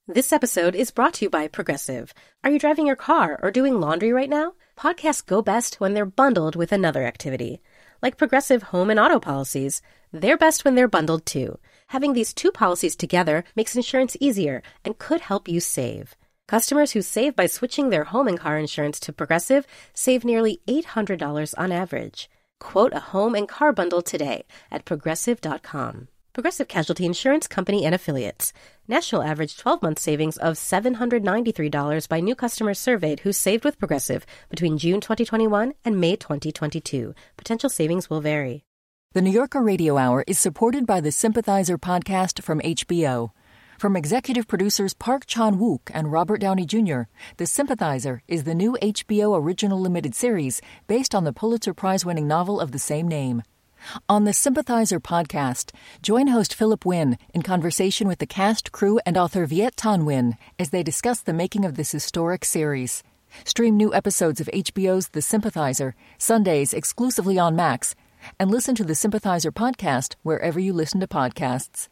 This episode is brought to you by Progressive. Are you driving your car or doing laundry right now? Podcasts go best when they're bundled with another activity. Like Progressive home and auto policies, they're best when they're bundled too. Having these two policies together makes insurance easier and could help you save. Customers who save by switching their home and car insurance to Progressive save nearly $800 on average. Quote a home and car bundle today at Progressive.com. Progressive Casualty Insurance Company and Affiliates. National average 12-month savings of $793 by new customers surveyed who saved with Progressive between June 2021 and May 2022. Potential savings will vary. The New Yorker Radio Hour is supported by the Sympathizer podcast from HBO. From executive producers Park Chan-wook and Robert Downey Jr., The Sympathizer is the new HBO original limited series based on the Pulitzer Prize-winning novel of the same name. On the Sympathizer podcast, join host Philip Wynn in conversation with the cast, crew, and author Viet Thanh Nguyen as they discuss the making of this historic series. Stream new episodes of HBO's The Sympathizer, Sundays exclusively on Max, and listen to the Sympathizer podcast wherever you listen to podcasts.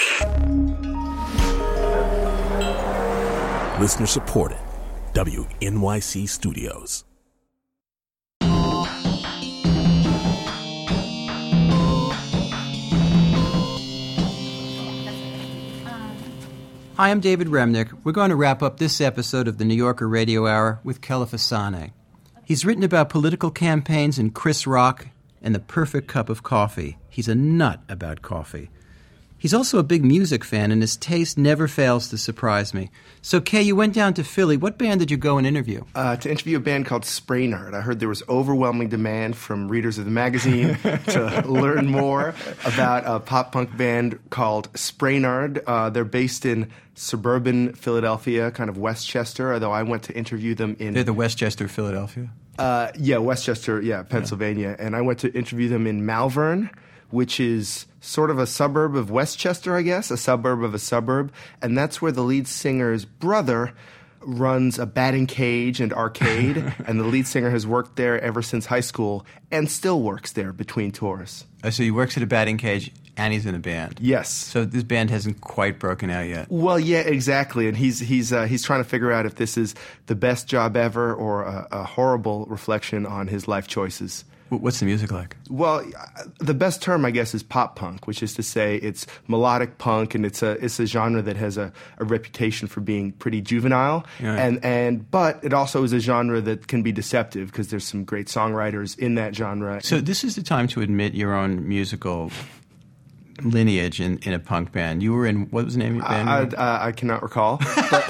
Listener supported. WNYC Studios. Hi, I'm David Remnick. We're going to wrap up this episode of the New Yorker Radio Hour with Kelefa Sanneh. He's written about political campaigns and Chris Rock and the perfect cup of coffee. He's a nut about coffee. He's also a big music fan, and his taste never fails to surprise me. So, Kay, you went down to Philly. What band did you go and interview? To interview a band called Spraynard. I heard there was overwhelming demand from readers of the magazine to learn more about a pop-punk band called Spraynard. They're based in suburban Philadelphia, kind of Westchester, although I went to interview them in... They're the Westchester of Philadelphia? Westchester, Pennsylvania. Yeah. And I went to interview them in Malvern, which is sort of a suburb of Westchester, I guess, a suburb of a suburb. And that's where the lead singer's brother runs a batting cage and arcade. And the lead singer has worked there ever since high school and still works there between tours. Oh, so he works at a batting cage and he's in a band. Yes. So this band hasn't quite broken out yet. Well, yeah, exactly. And he's trying to figure out if this is the best job ever or a horrible reflection on his life choices. What's the music like? Well, the best term, I guess, is pop punk, which is to say it's melodic punk, and it's a genre that has a reputation for being pretty juvenile. Yeah. But it also is a genre that can be deceptive because there's some great songwriters in that genre. So this is the time to admit your own musical lineage in a punk band. You were in, what was the name of your band? I cannot recall.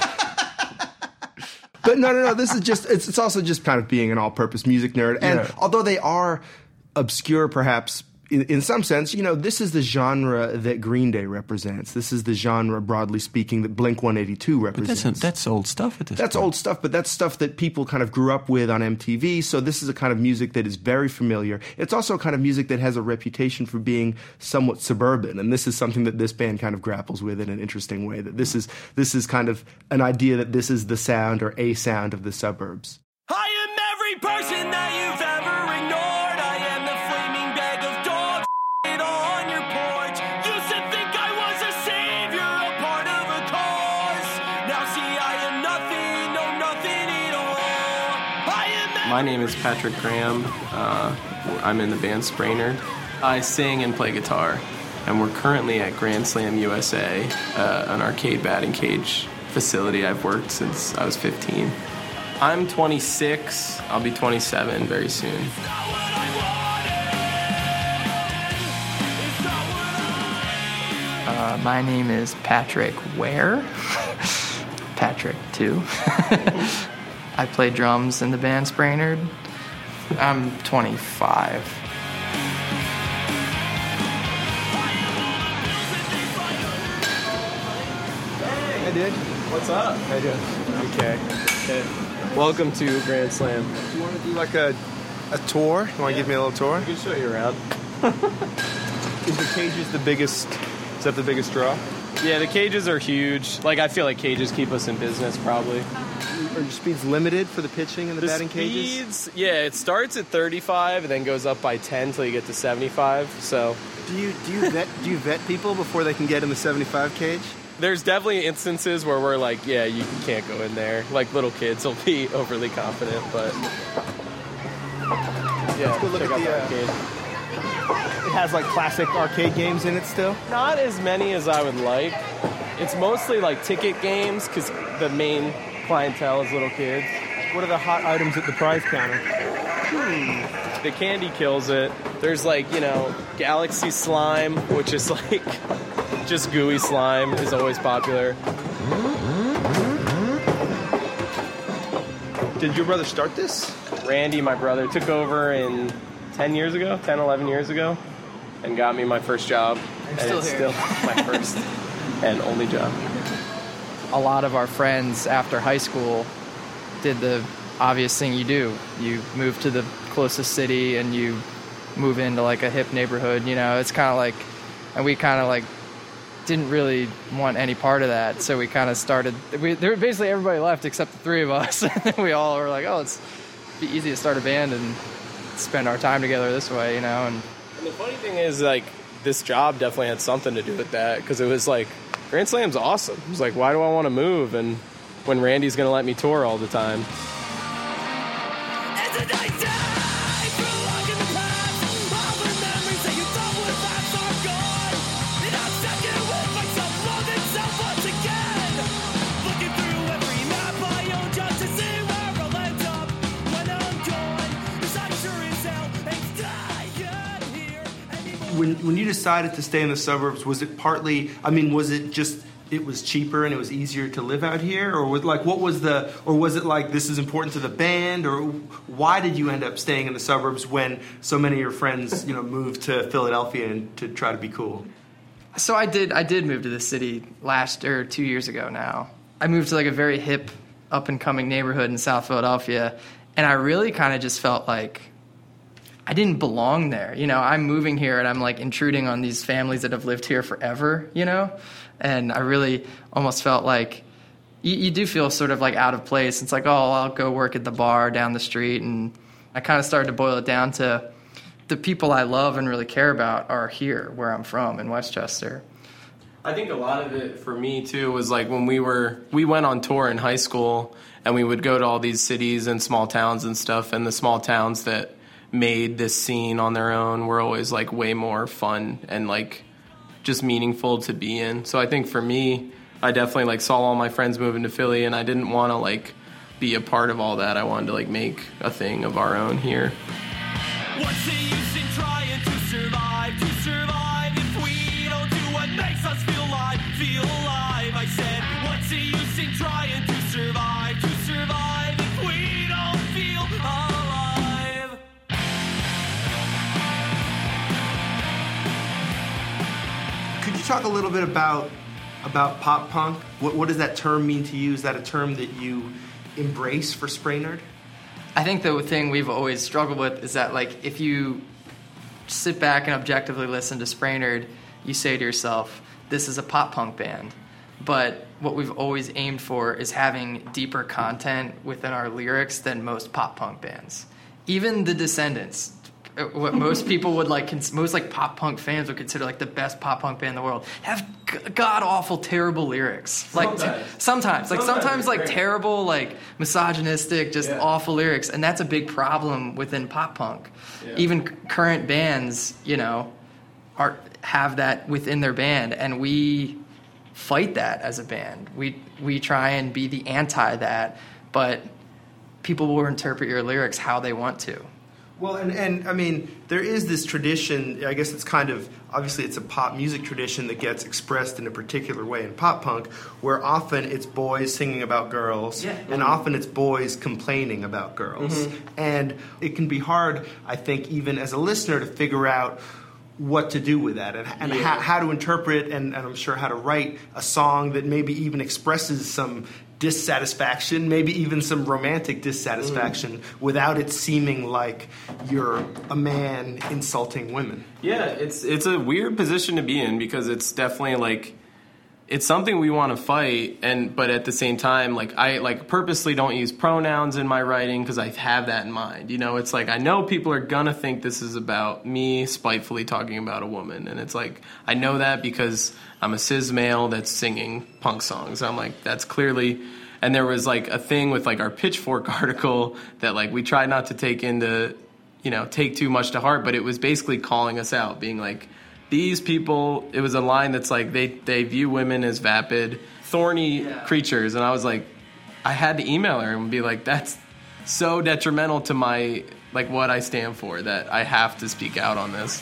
But no, this is just, it's also just kind of being an all-purpose music nerd. And although they are obscure perhaps in some sense, this is the genre that Green Day represents. This is the genre, broadly speaking, that Blink-182 represents. But that's old stuff at this point. That's old stuff, but that's stuff that people kind of grew up with on MTV. So this is a kind of music that is very familiar. It's also a kind of music that has a reputation for being somewhat suburban. And this is something that this band kind of grapples with in an interesting way, that this is kind of an idea that this is the sound or a sound of the suburbs. I am every person that you've ever ignored. I am the flaming bag of dog shit on your porch. Used to think I was a savior, a part of a cause. Now see, I am nothing, no nothing at all. My name is Patrick Graham. I'm in the band Spraynard. I sing and play guitar, and we're currently at Grand Slam USA, an arcade batting cage facility I've worked since I was 15. I'm 26. I'll be 27 very soon. My name is Patrick Ware. Patrick, too. I play drums in the band Spraynard. I'm 25. Hey, dude. What's up? How you doing? Okay. Welcome to Grand Slam. Do you want to do like a tour? You want to give me a little tour? I can show you around. Is the cages the biggest? Is that the biggest draw? Yeah, the cages are huge. I feel like cages keep us in business, probably. Are your speeds limited for the pitching and the batting cages? Speeds, yeah, it starts at 35 and then goes up by 10 till you get to 75. So, do you vet people before they can get in the 75 cage? There's definitely instances where we're like, yeah, you can't go in there. Like little kids will be overly confident, but yeah. Let's go look at the arcade. It has like classic arcade games in it still. Not as many as I would like. It's mostly like ticket games because the main clientele is little kids. What are the hot items at the prize counter? The candy kills it. There's like, Galaxy Slime, which is like just gooey slime, is always popular. Did your brother start this? Randy, my brother, took over 10, 11 years ago, and got me my first job. still it's here. still my first and only job. A lot of our friends after high school did the obvious thing you do. You move to the closest city and you move into like a hip neighborhood, it's kind of like, and we kind of like didn't really want any part of that. So we kind of started, basically everybody left except the three of us. And we all were like, oh, it's be easy to start a band and spend our time together this way, And the funny thing is, like, this job definitely had something to do with that, because it was like, Grand Slam's awesome. It was like, why do I want to move? And when Randy's going to let me tour all the time. It's a nice day for a walk in the past. All the memories that you thought would last are gone. And I'm second with myself, loving self once again. Looking through every map I own just to see where I'll end up when I'm gone. 'Cause I sure as hell ain't dying here anymore. When you decided to stay in the suburbs, was it partly, was it just it was cheaper and it was easier to live out here? Or was it like this is important to the band? Or why did you end up staying in the suburbs when so many of your friends, moved to Philadelphia and to try to be cool? So I did move to the city 2 years ago now. I moved to like a very hip, up-and-coming neighborhood in South Philadelphia, and I really kind of just felt like I didn't belong there. I'm moving here and I'm like intruding on these families that have lived here forever, And I really almost felt like you do feel sort of like out of place. It's like, oh, I'll go work at the bar down the street. And I kind of started to boil it down to the people I love and really care about are here where I'm from in Westchester. I think a lot of it for me too was like when we went on tour in high school, and we would go to all these cities and small towns and stuff, and the small towns that made this scene on their own were always like way more fun and like just meaningful to be in. So I think for me, I definitely like saw all my friends moving to Philly, and I didn't want to like be a part of all that. I wanted to like make a thing of our own here. What's the use in trying to survive if we don't do what makes us feel alive, I said, what's the use in trying to survive if we don't feel alive? Could you talk a little bit about pop punk? What does that term mean to you? Is that a term that you embrace for Sprainerd? I think the thing we've always struggled with is that, like, if you sit back and objectively listen to Sprainerd, you say to yourself, this is a pop punk band. But what we've always aimed for is having deeper content within our lyrics than most pop punk bands. Even the Descendants, what most people would like, most like pop punk fans would consider like the best pop punk band in the world, have god awful terrible lyrics. Like sometimes like terrible, like misogynistic, just awful lyrics, and that's a big problem within pop punk. Yeah. Even current bands, have that within their band, and we fight that as a band. We try and be the anti that, but people will interpret your lyrics how they want to. Well, and I mean, there is this tradition, I guess it's kind of, obviously it's a pop music tradition that gets expressed in a particular way in pop punk, where often it's boys singing about girls, and often it's boys complaining about girls. Mm-hmm. And it can be hard, I think, even as a listener to figure out what to do with that and how to interpret and I'm sure how to write a song that maybe even expresses some dissatisfaction, maybe even some romantic dissatisfaction, without it seeming like you're a man insulting women. Yeah, it's a weird position to be in, because it's definitely like it's something we want to fight, but at the same time, like, I like purposely don't use pronouns in my writing because I have that in mind. You know, it's like I know people are gonna think this is about me spitefully talking about a woman, and it's like I know that because I'm a cis male that's singing punk songs. I'm like, that's clearly. And there was like a thing with like our Pitchfork article that like we tried not to take too much to heart, but it was basically calling us out, being like, these people, it was a line that's like, they view women as vapid, thorny creatures. And I was like, I had to email her and be like, that's so detrimental to my, like, what I stand for, that I have to speak out on this.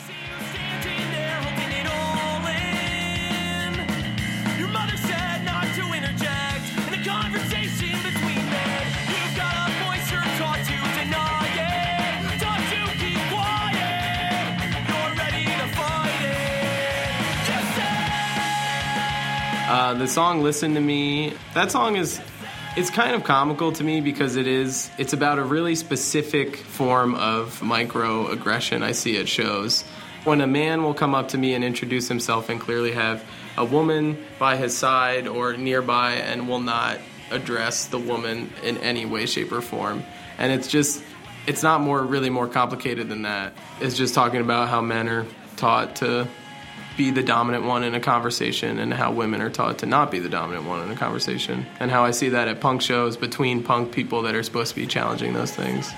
The song Listen to Me, that song it's kind of comical to me because it's about a really specific form of microaggression I see at shows. When a man will come up to me and introduce himself and clearly have a woman by his side or nearby and will not address the woman in any way, shape, or form. And it's not really more complicated than that. It's just talking about how men are taught to be the dominant one in a conversation and how women are taught to not be the dominant one in a conversation, and how I see that at punk shows between punk people that are supposed to be challenging those things.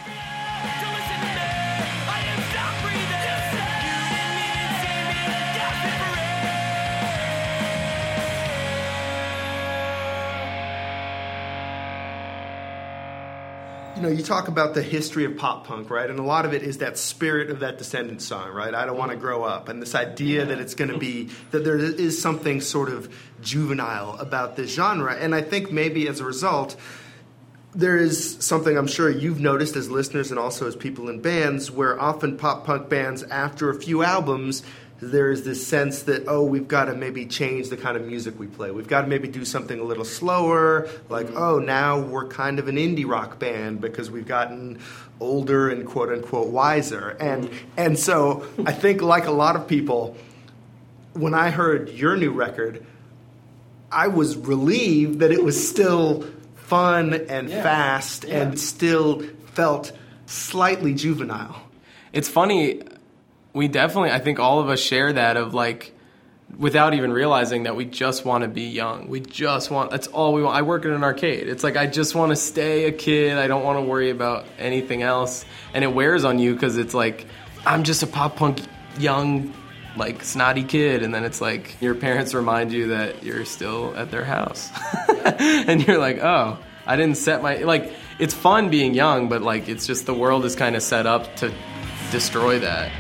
You know, you talk about the history of pop punk, right? And a lot of it is that spirit of that Descendants song, right? I don't want to grow up. And this idea that it's going to be, that there is something sort of juvenile about this genre. And I think maybe as a result, there is something I'm sure you've noticed as listeners and also as people in bands, where often pop punk bands, after a few albums, there is this sense that, we've got to maybe change the kind of music we play. We've got to maybe do something a little slower, like, now we're kind of an indie rock band because we've gotten older and quote-unquote wiser. And so I think, like a lot of people, when I heard your new record, I was relieved that it was still fun and fast and still felt slightly juvenile. It's funny. We definitely, I think all of us share that of like, without even realizing that we just want to be young. That's all we want. I work in an arcade. It's like, I just want to stay a kid. I don't want to worry about anything else. And it wears on you because it's like, I'm just a pop punk young, like, snotty kid. And then it's like, your parents remind you that you're still at their house. And you're like, I didn't set my, like, it's fun being young, but like, it's just the world is kind of set up to destroy that.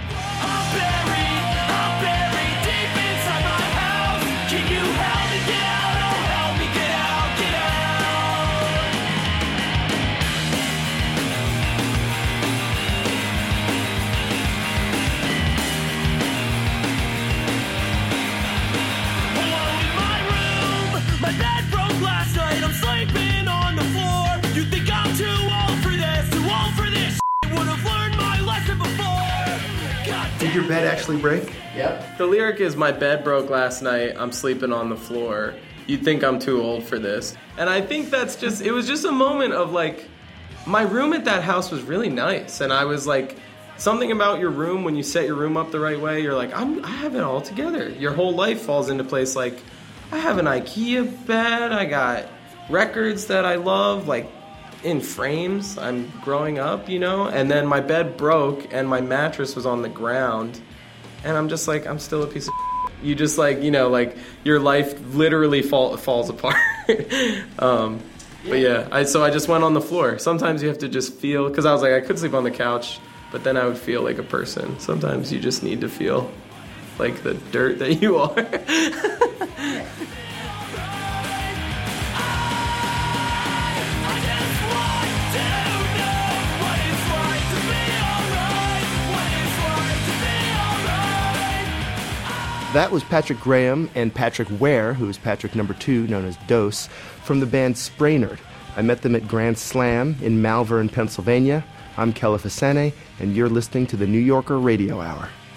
Did your bed actually break? Yep. The lyric is, my bed broke last night, I'm sleeping on the floor. You'd think I'm too old for this. And I think it was just a moment of like, my room at that house was really nice. And I was like, something about your room, when you set your room up the right way, you're like, I have it all together. Your whole life falls into place. Like, I have an IKEA bed, I got records that I love, like, in frames. I'm growing up, and then my bed broke and my mattress was on the ground, and I'm just like, I'm still a piece of shit. You just like, like your life literally falls apart. But yeah, so I just went on the floor. Sometimes you have to just feel, because I was like, I could sleep on the couch, but then I would feel like a person. Sometimes you just need to feel like the dirt that you are. That was Patrick Graham and Patrick Ware, who is Patrick number 2, known as Dose, from the band Sprainerd. I met them at Grand Slam in Malvern, Pennsylvania. I'm Kelly Fasane, and you're listening to the New Yorker Radio Hour.